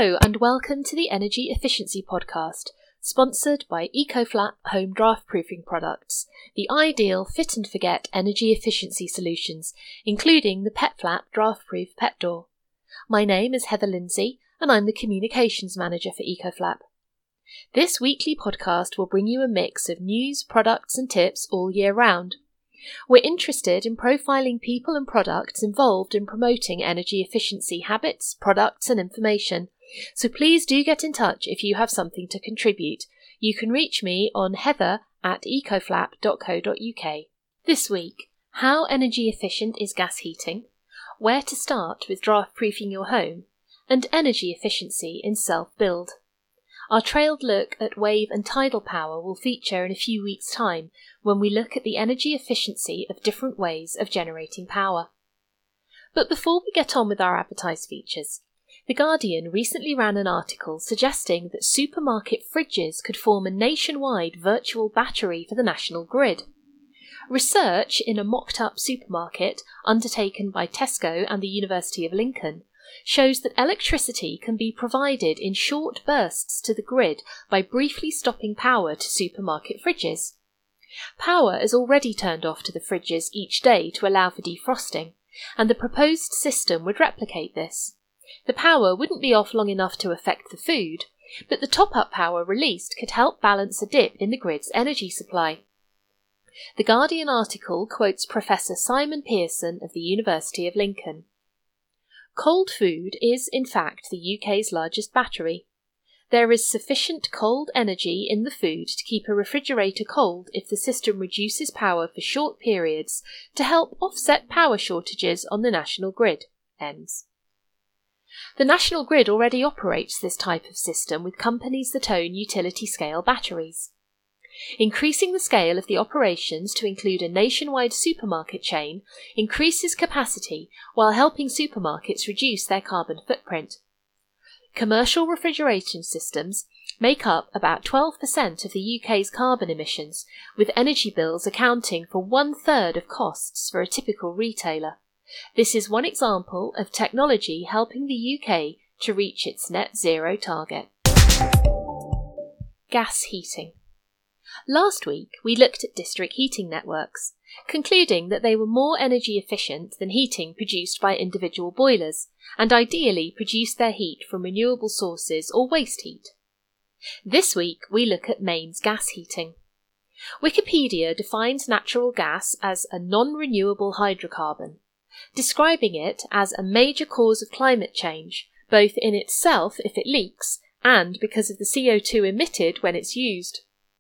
Hello and welcome to the Energy Efficiency Podcast, sponsored by EcoFlap Home Draft Proofing Products, the ideal fit and forget energy efficiency solutions, including the PetFlap Draft Proof Pet Door. My name is Heather Lindsay and I'm the Communications Manager for EcoFlap. This weekly podcast will bring you a mix of news, products and tips all year round. We're interested in profiling people and products involved in promoting energy efficiency habits, products and information, so please do get in touch if you have something to contribute. You can reach me on heather@ecoflap.co.uk. This week, how energy efficient is gas heating, where to start with draft proofing your home, and energy efficiency in self-build. Our trailed look at wave and tidal power will feature in a few weeks' time when we look at the energy efficiency of different ways of generating power. But before we get on with our advertised features, The Guardian recently ran an article suggesting that supermarket fridges could form a nationwide virtual battery for the national grid. Research in a mocked-up supermarket undertaken by Tesco and the University of Lincoln shows that electricity can be provided in short bursts to the grid by briefly stopping power to supermarket fridges. Power is already turned off to the fridges each day to allow for defrosting, and the proposed system would replicate this. The power wouldn't be off long enough to affect the food, but the top-up power released could help balance a dip in the grid's energy supply. The Guardian article quotes Professor Simon Pearson of the University of Lincoln. Cold food is, in fact, the UK's largest battery. There is sufficient cold energy in the food to keep a refrigerator cold if the system reduces power for short periods to help offset power shortages on the national grid. Ends. The national grid already operates this type of system with companies that own utility-scale batteries. Increasing the scale of the operations to include a nationwide supermarket chain increases capacity while helping supermarkets reduce their carbon footprint. Commercial refrigeration systems make up about 12% of the UK's carbon emissions, with energy bills accounting for 1/3 of costs for a typical retailer. This is one example of technology helping the UK to reach its net zero target. Gas heating. Last week, we looked at district heating networks, concluding that they were more energy efficient than heating produced by individual boilers, and ideally produced their heat from renewable sources or waste heat. This week, we look at mains gas heating. Wikipedia defines natural gas as a non-renewable hydrocarbon, describing it as a major cause of climate change, both in itself if it leaks, and because of the CO2 emitted when it's used.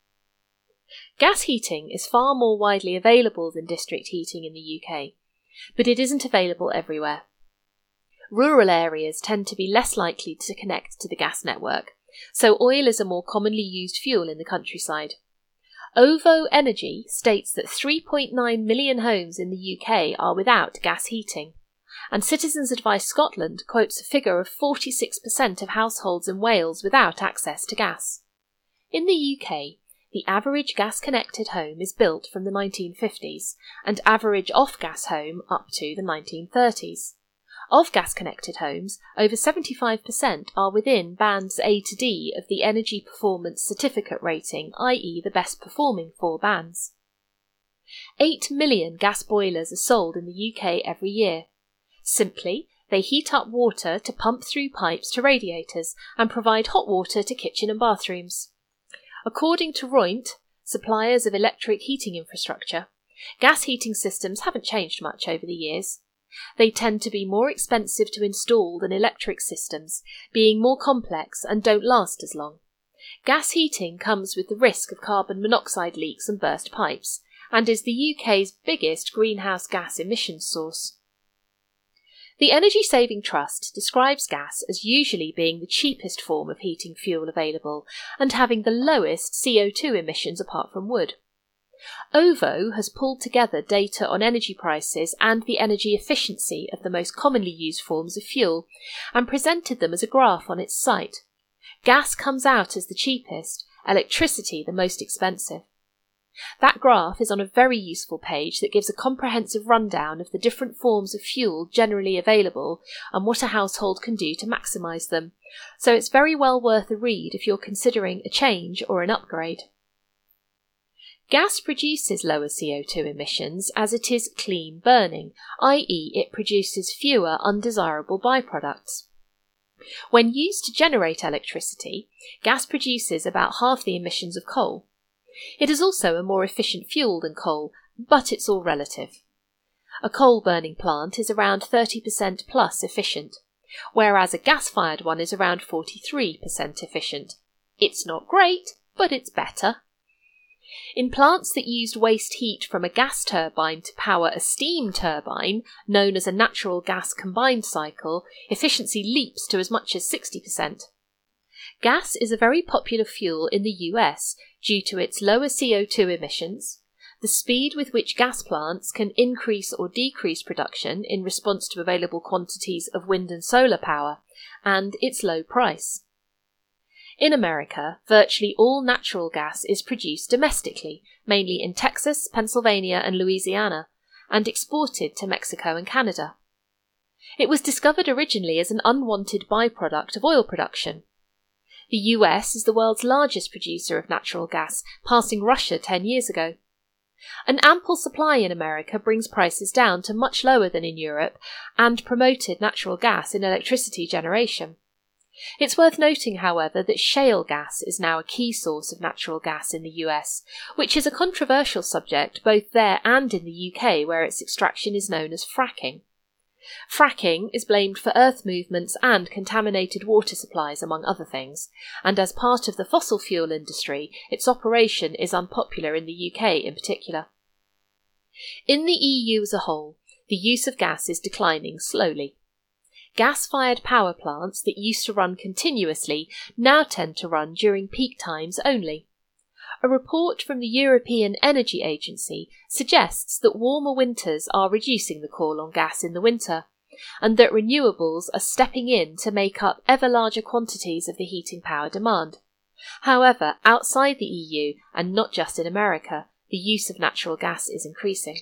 Gas heating is far more widely available than district heating in the UK, but it isn't available everywhere. Rural areas tend to be less likely to connect to the gas network, so oil is a more commonly used fuel in the countryside. OVO Energy states that 3.9 million homes in the UK are without gas heating, and Citizens Advice Scotland quotes a figure of 46% of households in Wales without access to gas. In the UK, the average gas-connected home is built from the 1950s, and average off-gas home up to the 1930s. Of gas-connected homes, over 75% are within bands A to D of the Energy Performance Certificate rating, i.e. the best-performing 4 bands. 8 million gas boilers are sold in the UK every year. Simply, they heat up water to pump through pipes to radiators and provide hot water to kitchen and bathrooms. According to Roint, suppliers of electric heating infrastructure, gas heating systems haven't changed much over the years. They tend to be more expensive to install than electric systems, being more complex and don't last as long. Gas heating comes with the risk of carbon monoxide leaks and burst pipes, and is the UK's biggest greenhouse gas emissions source. The Energy Saving Trust describes gas as usually being the cheapest form of heating fuel available and having the lowest CO2 emissions apart from wood. OVO has pulled together data on energy prices and the energy efficiency of the most commonly used forms of fuel and presented them as a graph on its site. Gas comes out as the cheapest, electricity the most expensive. That graph is on a very useful page that gives a comprehensive rundown of the different forms of fuel generally available and what a household can do to maximise them, so it's very well worth a read if you're considering a change or an upgrade. Gas produces lower CO2 emissions as it is clean burning, i.e. it produces fewer undesirable byproducts. When used to generate electricity, gas produces about half the emissions of coal. It is also a more efficient fuel than coal, but it's all relative. A coal-burning plant is around 30% plus efficient, whereas a gas-fired one is around 43% efficient. It's not great, but it's better. In plants that used waste heat from a gas turbine to power a steam turbine, known as a natural gas combined cycle, efficiency leaps to as much as 60%. Gas is a very popular fuel in the US due to its lower CO2 emissions, the speed with which gas plants can increase or decrease production in response to available quantities of wind and solar power, and its low price. In America, virtually all natural gas is produced domestically, mainly in Texas, Pennsylvania and Louisiana, and exported to Mexico and Canada. It was discovered originally as an unwanted byproduct of oil production. The US is the world's largest producer of natural gas, passing Russia 10 years ago. An ample supply in America brings prices down to much lower than in Europe and promoted natural gas in electricity generation. It's worth noting, however, that shale gas is now a key source of natural gas in the US, which is a controversial subject both there and in the UK, where its extraction is known as fracking. Fracking is blamed for earth movements and contaminated water supplies, among other things, and as part of the fossil fuel industry, its operation is unpopular in the UK in particular. In the EU as a whole, the use of gas is declining slowly. Gas-fired power plants that used to run continuously now tend to run during peak times only. A report from the European Energy Agency suggests that warmer winters are reducing the call on gas in the winter, and that renewables are stepping in to make up ever larger quantities of the heating power demand. However, outside the EU, and not just in America, the use of natural gas is increasing.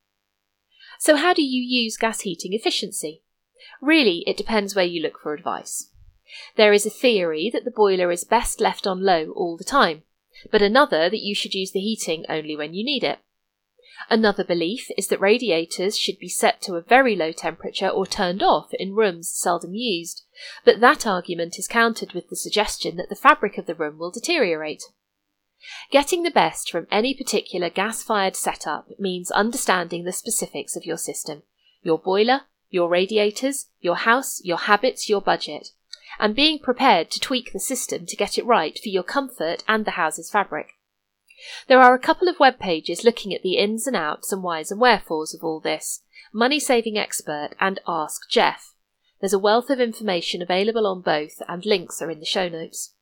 So how do you use gas heating efficiency? Really, it depends where you look for advice. There is a theory that the boiler is best left on low all the time, but another that you should use the heating only when you need it. Another belief is that radiators should be set to a very low temperature or turned off in rooms seldom used, but that argument is countered with the suggestion that the fabric of the room will deteriorate. Getting the best from any particular gas-fired setup means understanding the specifics of your system, your boiler, your radiators, your house, your habits, your budget, and being prepared to tweak the system to get it right for your comfort and the house's fabric. There are a couple of web pages looking at the ins and outs and whys and wherefores of all this, Money Saving Expert and Ask Jeff. There's a wealth of information available on both, and links are in the show notes.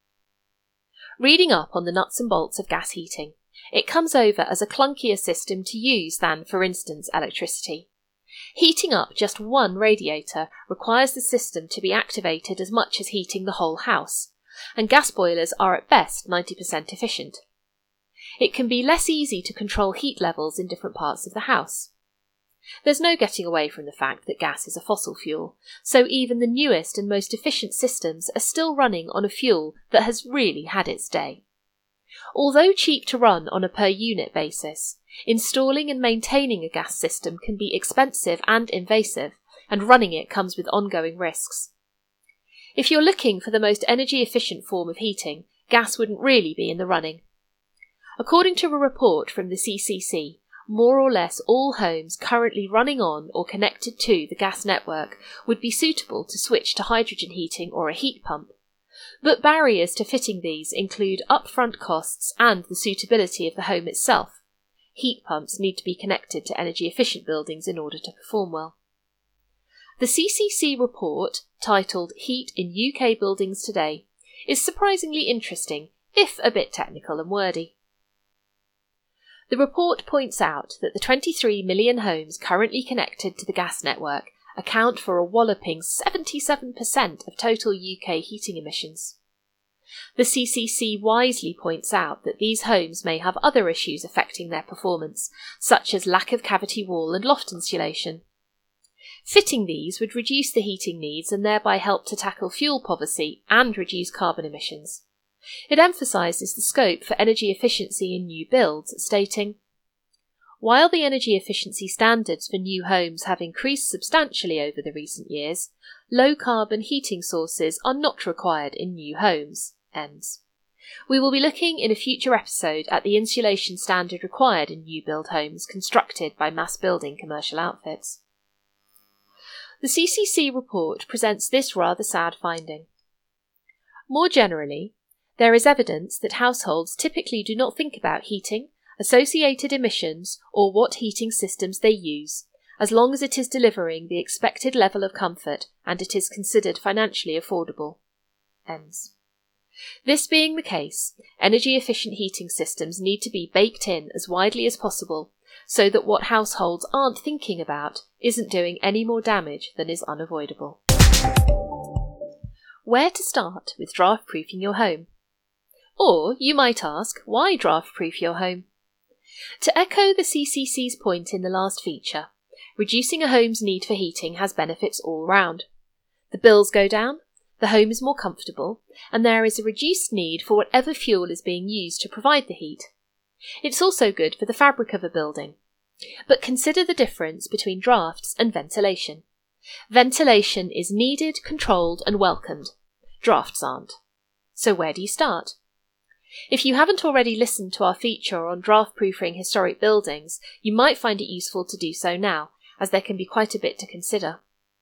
Reading up on the nuts and bolts of gas heating, it comes over as a clunkier system to use than, for instance, electricity. Heating up just one radiator requires the system to be activated as much as heating the whole house, and gas boilers are at best 90% efficient. It can be less easy to control heat levels in different parts of the house. There's no getting away from the fact that gas is a fossil fuel, so even the newest and most efficient systems are still running on a fuel that has really had its day. Although cheap to run on a per-unit basis, installing and maintaining a gas system can be expensive and invasive, and running it comes with ongoing risks. If you're looking for the most energy-efficient form of heating, gas wouldn't really be in the running. According to a report from the CCC, more or less all homes currently running on or connected to the gas network would be suitable to switch to hydrogen heating or a heat pump. But barriers to fitting these include upfront costs and the suitability of the home itself. Heat pumps need to be connected to energy-efficient buildings in order to perform well. The CCC report, titled Heat in UK Buildings Today, is surprisingly interesting, if a bit technical and wordy. The report points out that the 23 million homes currently connected to the gas network account for a walloping 77% of total UK heating emissions. The CCC wisely points out that these homes may have other issues affecting their performance, such as lack of cavity wall and loft insulation. Fitting these would reduce the heating needs and thereby help to tackle fuel poverty and reduce carbon emissions. It emphasises the scope for energy efficiency in new builds, stating, "While the energy efficiency standards for new homes have increased substantially over the recent years, low-carbon heating sources are not required in new homes." Ends. We will be looking in a future episode at the insulation standard required in new build homes constructed by mass building commercial outfits. The CCC report presents this rather sad finding. More generally, there is evidence that households typically do not think about heating, associated emissions, or what heating systems they use, as long as it is delivering the expected level of comfort and it is considered financially affordable. Ends. This being the case, energy-efficient heating systems need to be baked in as widely as possible so that what households aren't thinking about isn't doing any more damage than is unavoidable. Where to start with draft-proofing your home? Or, you might ask, why draft-proof your home? To echo the CCC's point in the last feature, reducing a home's need for heating has benefits all round. The bills go down, the home is more comfortable, and there is a reduced need for whatever fuel is being used to provide the heat. It's also good for the fabric of a building. But consider the difference between drafts and ventilation. Ventilation is needed, controlled, and welcomed. Drafts aren't. So where do you start? If you haven't already listened to our feature on draft-proofing historic buildings, you might find it useful to do so now, as there can be quite a bit to consider.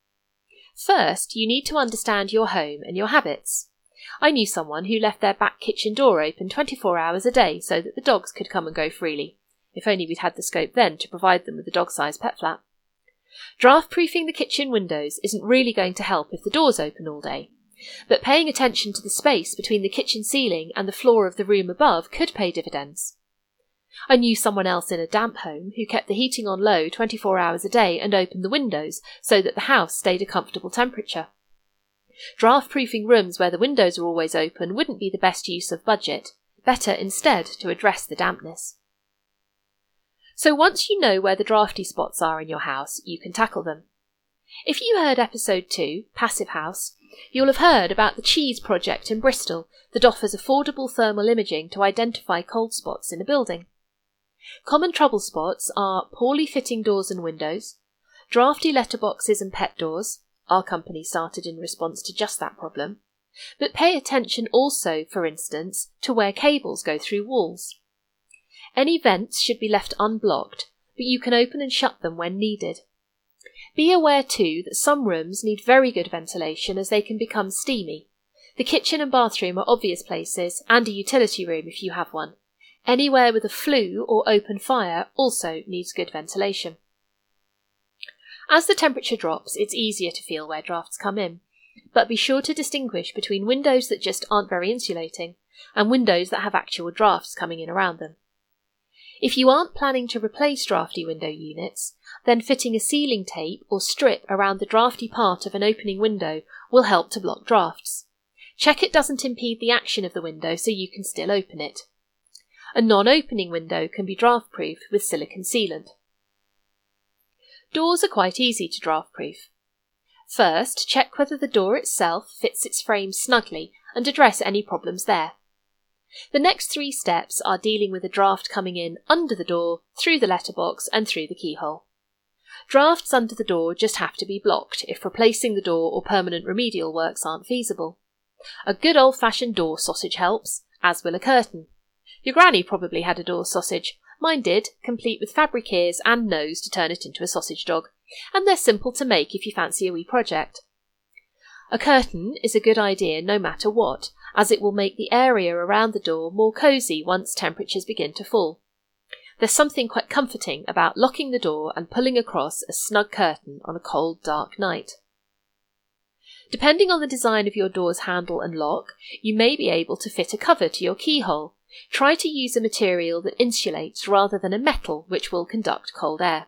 First, you need to understand your home and your habits. I knew someone who left their back kitchen door open 24 hours a day so that the dogs could come and go freely. If only we'd had the scope then to provide them with a dog-sized pet flat. Draft-proofing the kitchen windows isn't really going to help if the door's open all day, but paying attention to the space between the kitchen ceiling and the floor of the room above could pay dividends. I knew someone else in a damp home who kept the heating on low 24 hours a day and opened the windows so that the house stayed a comfortable temperature. Draft-proofing rooms where the windows are always open wouldn't be the best use of budget. Better instead to address the dampness. So once you know where the drafty spots are in your house, you can tackle them. If you heard episode 2, Passive House, you'll have heard about the CHEESE project in Bristol that offers affordable thermal imaging to identify cold spots in a building. Common trouble spots are poorly fitting doors and windows, drafty letterboxes and pet doors. Our company started in response to just that problem. But pay attention also, for instance, to where cables go through walls. Any vents should be left unblocked, but you can open and shut them when needed. Be aware too that some rooms need very good ventilation as they can become steamy. The kitchen and bathroom are obvious places, and a utility room if you have one. Anywhere with a flue or open fire also needs good ventilation. As the temperature drops, it's easier to feel where drafts come in, but be sure to distinguish between windows that just aren't very insulating and windows that have actual drafts coming in around them. If you aren't planning to replace drafty window units, then fitting a sealing tape or strip around the drafty part of an opening window will help to block drafts. Check it doesn't impede the action of the window so you can still open it. A non-opening window can be draft-proof with silicone sealant. Doors are quite easy to draft-proof. First, check whether the door itself fits its frame snugly and address any problems there. The next 3 steps are dealing with a draft coming in under the door, through the letterbox and through the keyhole. Drafts under the door just have to be blocked if replacing the door or permanent remedial works aren't feasible. A good old-fashioned door sausage helps, as will a curtain. Your granny probably had a door sausage. Mine did, complete with fabric ears and nose to turn it into a sausage dog, and they're simple to make if you fancy a wee project. A curtain is a good idea no matter what, as it will make the area around the door more cosy once temperatures begin to fall. There's something quite comforting about locking the door and pulling across a snug curtain on a cold, dark night. Depending on the design of your door's handle and lock, you may be able to fit a cover to your keyhole. Try to use a material that insulates rather than a metal which will conduct cold air.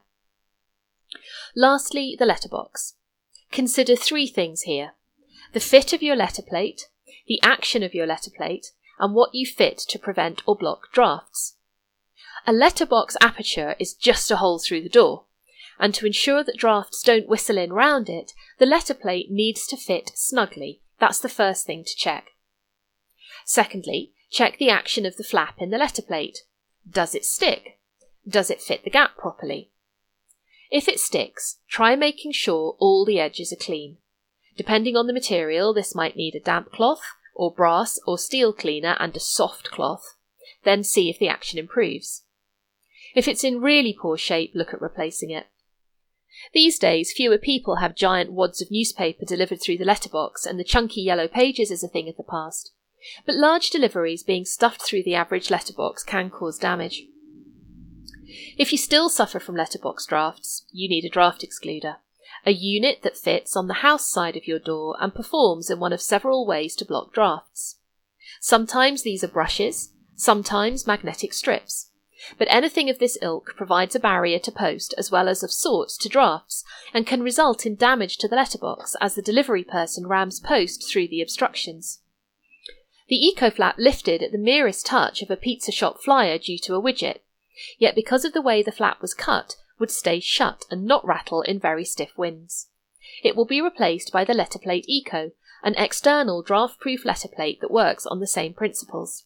Lastly, the letterbox. Consider 3 things here: the fit of your letter plate, the action of your letter plate, and what you fit to prevent or block drafts. A letterbox aperture is just a hole through the door, and to ensure that drafts don't whistle in round it, the letter plate needs to fit snugly. That's the first thing to check. Secondly, check the action of the flap in the letter plate. Does it stick? Does it fit the gap properly? If it sticks, try making sure all the edges are clean. Depending on the material, this might need a damp cloth, or brass or steel cleaner and a soft cloth. Then see if the action improves. If it's in really poor shape, look at replacing it. These days, fewer people have giant wads of newspaper delivered through the letterbox, and the chunky yellow pages is a thing of the past. But large deliveries being stuffed through the average letterbox can cause damage. If you still suffer from letterbox drafts, you need a draft excluder, a unit that fits on the house side of your door and performs in one of several ways to block drafts. Sometimes these are brushes, sometimes magnetic strips. But anything of this ilk provides a barrier to post as well as of sorts to drafts, and can result in damage to the letterbox as the delivery person rams post through the obstructions. The EcoFlap lifted at the merest touch of a pizza shop flyer due to a widget, yet because of the way the flap was cut, would stay shut and not rattle in very stiff winds. It will be replaced by the Letterplate Eco, an external draft-proof letter plate that works on the same principles.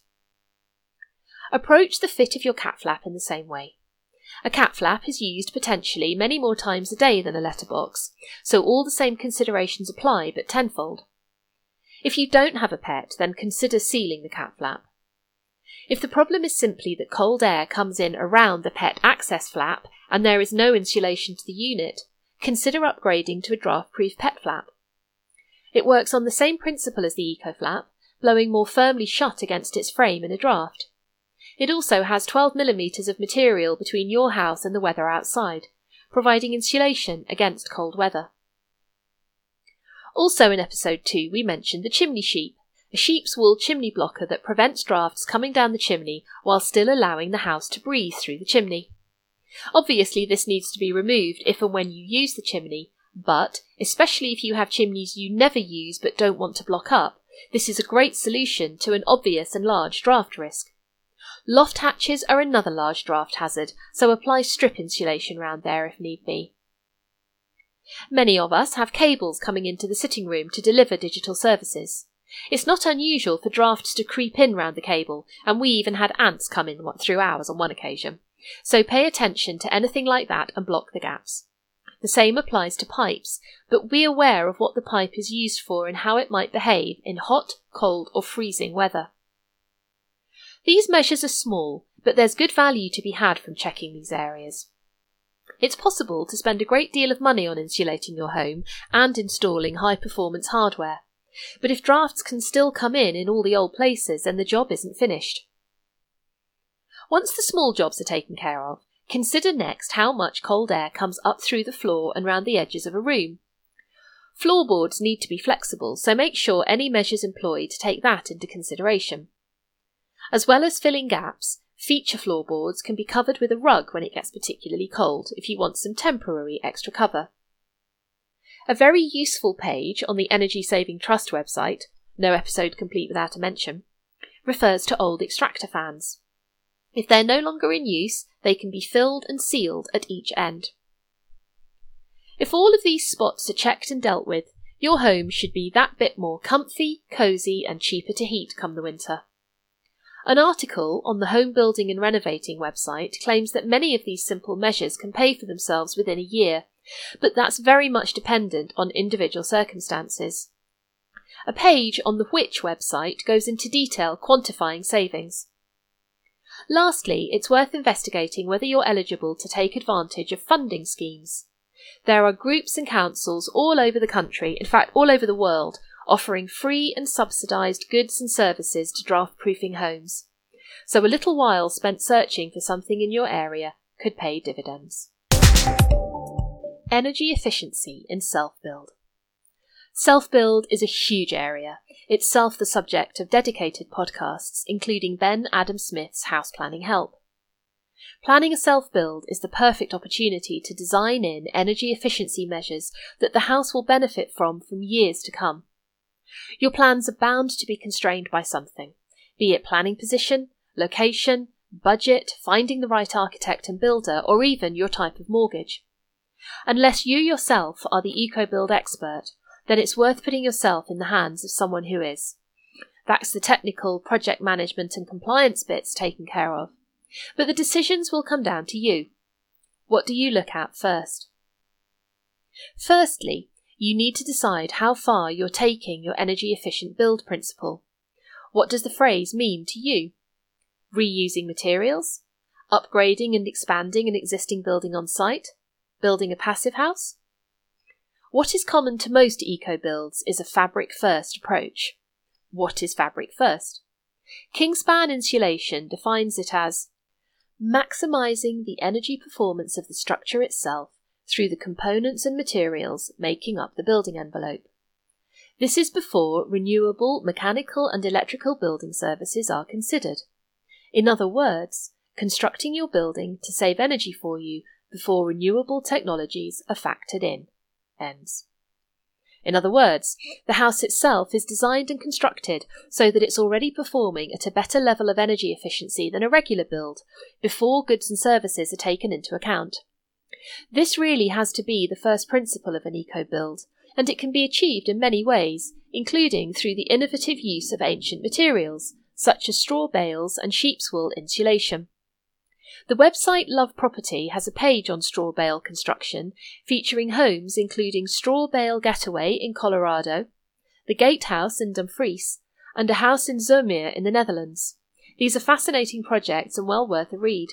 Approach the fit of your cat flap in the same way. A cat flap is used potentially many more times a day than a letterbox, so all the same considerations apply but tenfold. If you don't have a pet, then consider sealing the cat flap. If the problem is simply that cold air comes in around the pet access flap and there is no insulation to the unit, consider upgrading to a draft-proof pet flap. It works on the same principle as the EcoFlap, blowing more firmly shut against its frame in a draft. It also has 12mm of material between your house and the weather outside, providing insulation against cold weather. Also in episode 2 we mentioned the chimney sheep, a sheep's wool chimney blocker that prevents drafts coming down the chimney while still allowing the house to breathe through the chimney. Obviously this needs to be removed if and when you use the chimney, but, especially if you have chimneys you never use but don't want to block up, this is a great solution to an obvious and large draft risk. Loft hatches are another large draft hazard, so apply strip insulation round there if need be. Many of us have cables coming into the sitting room to deliver digital services. It's not unusual for drafts to creep in round the cable, and we even had ants come in through ours on one occasion. So pay attention to anything like that and block the gaps. The same applies to pipes, but be aware of what the pipe is used for and how it might behave in hot, cold or freezing weather. These measures are small, but there's good value to be had from checking these areas. It's possible to spend a great deal of money on insulating your home and installing high-performance hardware, but if drafts can still come in all the old places, then the job isn't finished. Once the small jobs are taken care of, consider next how much cold air comes up through the floor and round the edges of a room. Floorboards need to be flexible, so make sure any measures employed take that into consideration. As well as filling gaps, feature floorboards can be covered with a rug when it gets particularly cold if you want some temporary extra cover. A very useful page on the Energy Saving Trust website, no episode complete without a mention, refers to old extractor fans. If they're no longer in use, they can be filled and sealed at each end. If all of these spots are checked and dealt with, your home should be that bit more comfy, cosy and cheaper to heat come the winter. An article on the Home Building and Renovating website claims that many of these simple measures can pay for themselves within a year, but that's very much dependent on individual circumstances. A page on the Which website goes into detail quantifying savings. Lastly, it's worth investigating whether you're eligible to take advantage of funding schemes. There are groups and councils all over the country, in fact all over the world, offering free and subsidised goods and services to draft-proofing homes. So a little while spent searching for something in your area could pay dividends. Energy efficiency in self-build. Self-build is a huge area, itself the subject of dedicated podcasts, including Ben Adam Smith's House Planning Help. Planning a self-build is the perfect opportunity to design in energy efficiency measures that the house will benefit from years to come. Your plans are bound to be constrained by something, be it planning position, location, budget, finding the right architect and builder, or even your type of mortgage. Unless you yourself are the EcoBuild expert, then it's worth putting yourself in the hands of someone who is. That's the technical, project management and compliance bits taken care of. But the decisions will come down to you. What do you look at first? Firstly, you need to decide how far you're taking your energy efficient build principle. What does the phrase mean to you? Reusing materials? Upgrading and expanding an existing building on site? Building a passive house? What is common to most eco-builds is a fabric-first approach. What is fabric-first? Kingspan Insulation defines it as maximising the energy performance of the structure itself through the components and materials making up the building envelope. This is before renewable mechanical and electrical building services are considered. In other words, constructing your building to save energy for you before renewable technologies are factored in. Ends. In other words, the house itself is designed and constructed so that it's already performing at a better level of energy efficiency than a regular build, before goods and services are taken into account. This really has to be the first principle of an eco-build, and it can be achieved in many ways, including through the innovative use of ancient materials, such as straw bales and sheep's wool insulation. The website Love Property has a page on straw bale construction, featuring homes including Straw Bale Getaway in Colorado, the Gatehouse in Dumfries, and a house in Zoetermeer in the Netherlands. These are fascinating projects and well worth a read.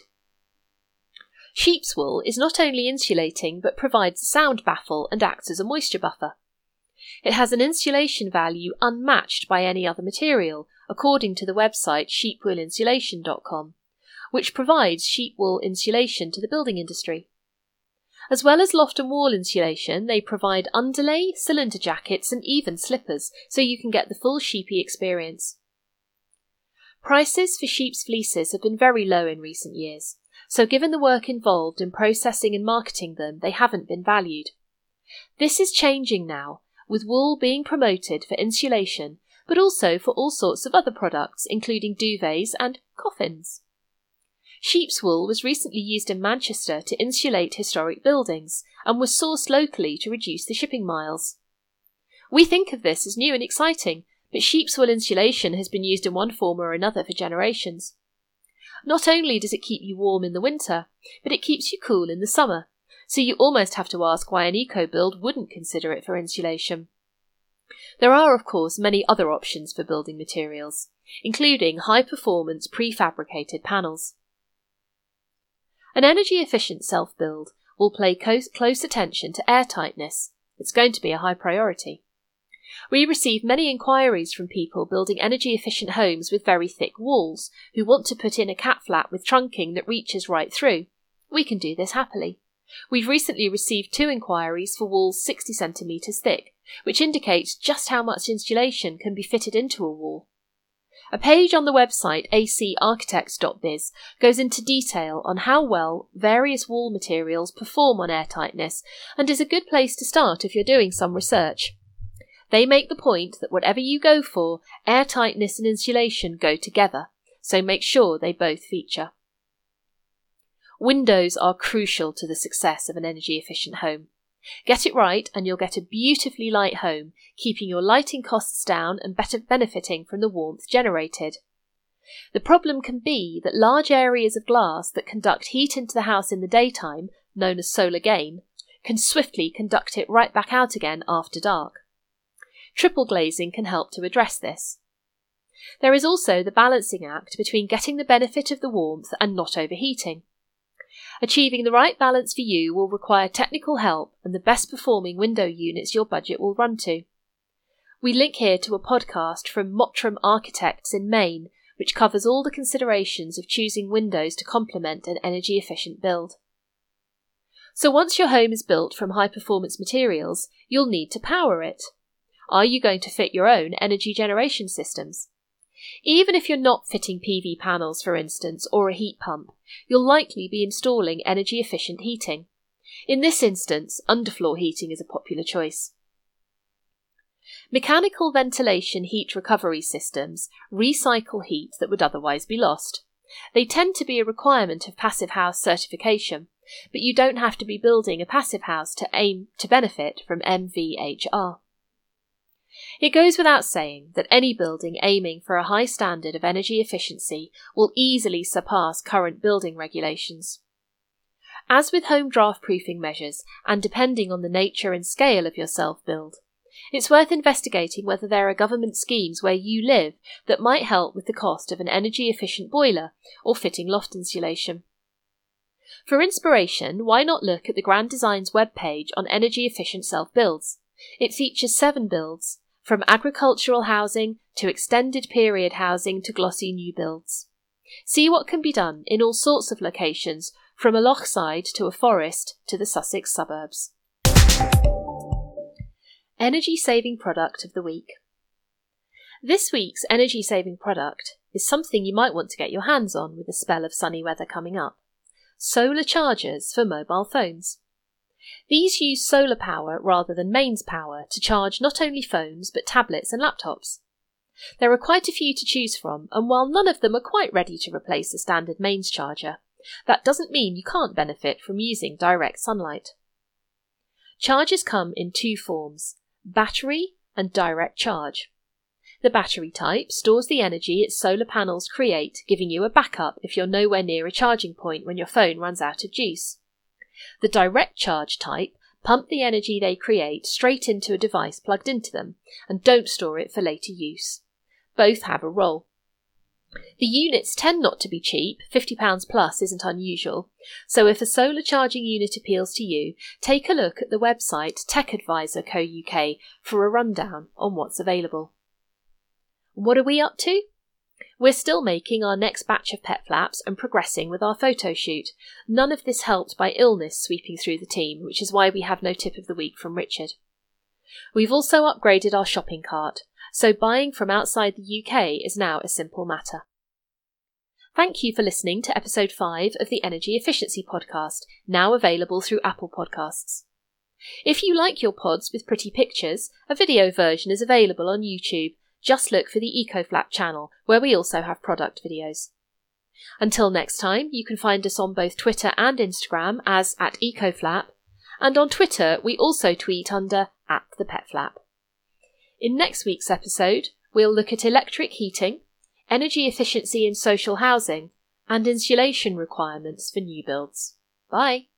Sheep's wool is not only insulating but provides a sound baffle and acts as a moisture buffer. It has an insulation value unmatched by any other material, according to the website sheepwoolinsulation.com, which provides sheep wool insulation to the building industry. As well as loft and wall insulation, they provide underlay, cylinder jackets and even slippers, so you can get the full sheepy experience. Prices for sheep's fleeces have been very low in recent years, so given the work involved in processing and marketing them, they haven't been valued. This is changing now, with wool being promoted for insulation, but also for all sorts of other products, including duvets and coffins. Sheep's wool was recently used in Manchester to insulate historic buildings and was sourced locally to reduce the shipping miles. We think of this as new and exciting, but sheep's wool insulation has been used in one form or another for generations. Not only does it keep you warm in the winter, but it keeps you cool in the summer, so you almost have to ask why an eco-build wouldn't consider it for insulation. There are, of course, many other options for building materials, including high-performance prefabricated panels. An energy-efficient self-build will pay close attention to airtightness. It's going to be a high priority. We receive many inquiries from people building energy-efficient homes with very thick walls who want to put in a cat flat with trunking that reaches right through. We can do this happily. We've recently received 2 inquiries for walls 60 centimetres thick, which indicates just how much insulation can be fitted into a wall. A page on the website acarchitects.biz goes into detail on how well various wall materials perform on airtightness and is a good place to start if you're doing some research. They make the point that whatever you go for, airtightness and insulation go together, so make sure they both feature. Windows are crucial to the success of an energy-efficient home. Get it right and you'll get a beautifully light home, keeping your lighting costs down and benefiting from the warmth generated. The problem can be that large areas of glass that conduct heat into the house in the daytime, known as solar gain, can swiftly conduct it right back out again after dark. Triple glazing can help to address this. There is also the balancing act between getting the benefit of the warmth and not overheating. Achieving the right balance for you will require technical help and the best performing window units your budget will run to. We link here to a podcast from Mottram Architects in Maine, which covers all the considerations of choosing windows to complement an energy efficient build. So once your home is built from high performance materials, you'll need to power it. Are you going to fit your own energy generation systems? Even if you're not fitting PV panels, for instance, or a heat pump, you'll likely be installing energy-efficient heating. In this instance, underfloor heating is a popular choice. Mechanical ventilation heat recovery systems recycle heat that would otherwise be lost. They tend to be a requirement of Passive House certification, but you don't have to be building a passive house to aim to benefit from MVHR. It goes without saying that any building aiming for a high standard of energy efficiency will easily surpass current building regulations. As with home draft-proofing measures, and depending on the nature and scale of your self-build, it's worth investigating whether there are government schemes where you live that might help with the cost of an energy-efficient boiler or fitting loft insulation. For inspiration, why not look at the Grand Design's webpage on energy-efficient self-builds? It features 7 builds, from agricultural housing to extended period housing to glossy new builds. See what can be done in all sorts of locations, from a lochside to a forest to the Sussex suburbs. Energy-saving product of the week. This week's energy-saving product is something you might want to get your hands on with a spell of sunny weather coming up. Solar chargers for mobile phones. These use solar power rather than mains power to charge not only phones but tablets and laptops. There are quite a few to choose from, and while none of them are quite ready to replace a standard mains charger, that doesn't mean you can't benefit from using direct sunlight. Chargers come in 2 forms, battery and direct charge. The battery type stores the energy its solar panels create, giving you a backup if you're nowhere near a charging point when your phone runs out of juice. The direct charge type pump the energy they create straight into a device plugged into them, and don't store it for later use. Both have a role. The units tend not to be cheap, £50 plus isn't unusual, so if a solar charging unit appeals to you, take a look at the website TechAdvisor Co UK for a rundown on what's available. What are we up to? We're still making our next batch of pet flaps and progressing with our photo shoot. None of this helped by illness sweeping through the team, which is why we have no tip of the week from Richard. We've also upgraded our shopping cart, so buying from outside the UK is now a simple matter. Thank you for listening to episode 5 of the Energy Efficiency Podcast, now available through Apple Podcasts. If you like your pods with pretty pictures, a video version is available on YouTube. Just look for the EcoFlap channel, where we also have product videos. Until next time, you can find us on both Twitter and Instagram as @EcoFlap, and on Twitter we also tweet under @ThePetFlap. In next week's episode, we'll look at electric heating, energy efficiency in social housing, and insulation requirements for new builds. Bye!